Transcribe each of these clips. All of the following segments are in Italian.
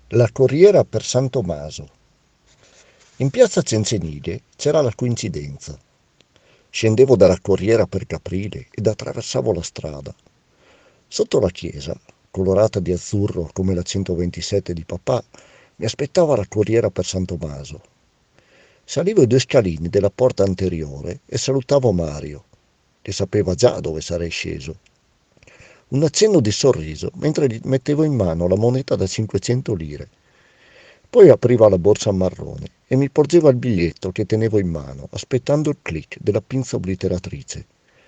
La corriera per San Tommaso. In piazza Cencenighe c'era la coincidenza. Scendevo dalla corriera per Caprile ed attraversavo la strada. Sotto la chiesa, colorata di azzurro come la 127 di papà, mi aspettava la corriera per San Tommaso. Salivo i due scalini della porta anteriore e salutavo Mario, che sapeva già dove sarei sceso. Un accenno di sorriso mentre gli mettevo in mano la moneta da 500 lire. Poi apriva la borsa marrone e mi porgeva il biglietto che tenevo in mano, aspettando il click della pinza obliteratrice.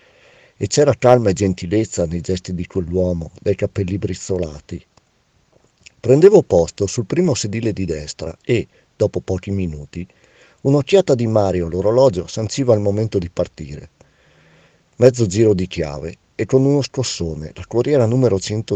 E c'era calma e gentilezza nei gesti di quell'uomo, dai capelli brizzolati. Prendevo posto sul primo sedile di destra e, dopo pochi minuti, un'occhiata di Mario all'orologio sanciva il momento di partire. Mezzo giro di chiave e con uno scossone la corriera numero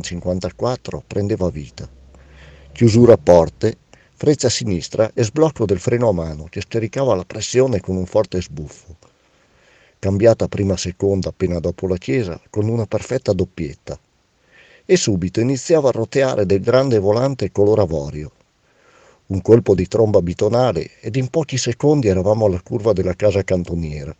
154 prendeva vita. Chiusura porte, freccia a sinistra e sblocco del freno a mano che scaricava la pressione con un forte sbuffo. Cambiata prima seconda appena dopo la chiesa con una perfetta doppietta. E subito iniziava a roteare del grande volante color avorio. Un colpo di tromba bitonale ed in pochi secondi eravamo alla curva della casa cantoniera.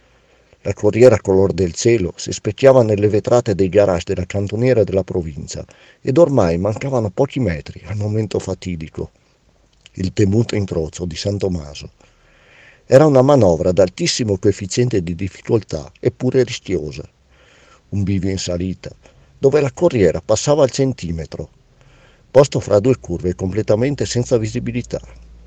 La corriera color del cielo si specchiava nelle vetrate dei garage della cantoniera della provincia ed ormai mancavano pochi metri al momento fatidico, il temuto incrocio di San Tommaso. Era una manovra ad altissimo coefficiente di difficoltà eppure rischiosa. Un bivio in salita, dove la corriera passava al centimetro, posto fra due curve completamente senza visibilità.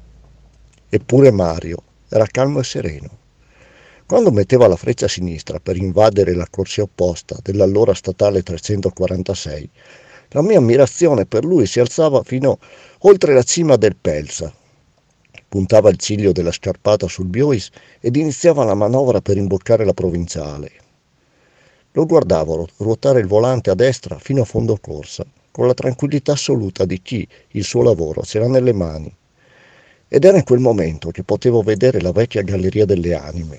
Eppure Mario era calmo e sereno. Quando metteva la freccia a sinistra per invadere la corsia opposta dell'allora statale 346, la mia ammirazione per lui si alzava fino oltre la cima del Pelsa. Puntava il ciglio della scarpata sul Biois ed iniziava la manovra per imboccare la provinciale. Lo guardavo ruotare il volante a destra fino a fondo corsa, con la tranquillità assoluta di chi il suo lavoro ce l'ha nelle mani. Ed era in quel momento che potevo vedere la vecchia galleria delle anime.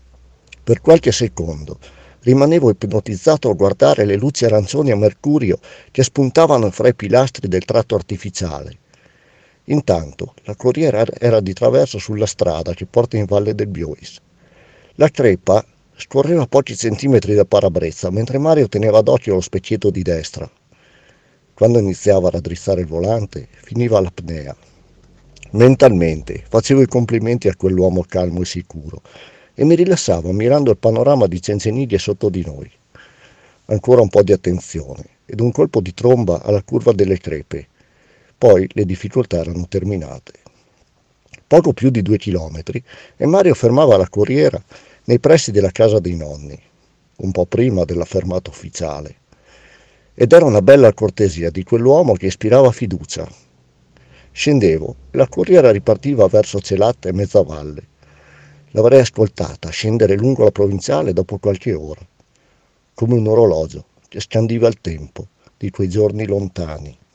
Per qualche secondo rimanevo ipnotizzato a guardare le luci arancioni a mercurio che spuntavano fra i pilastri del tratto artificiale. Intanto la corriera era di traverso sulla strada che porta in valle del Biois. La crepa scorreva a pochi centimetri dal parabrezza, mentre Mario teneva d'occhio lo specchietto di destra. Quando iniziava a raddrizzare il volante, finiva l'apnea. Mentalmente facevo i complimenti a quell'uomo calmo e sicuro e mi rilassavo ammirando il panorama di Cencenighe sotto di noi. Ancora un po' di attenzione ed un colpo di tromba alla curva delle crepe. Poi le difficoltà erano terminate. Poco più di 2 chilometri e Mario fermava la corriera nei pressi della casa dei nonni, un po' prima della fermata ufficiale. Ed era una bella cortesia di quell'uomo che ispirava fiducia. Scendevo e la corriera ripartiva verso Celatta e Mezzavalle. L'avrei ascoltata scendere lungo la provinciale dopo qualche ora, come un orologio che scandiva il tempo di quei giorni lontani.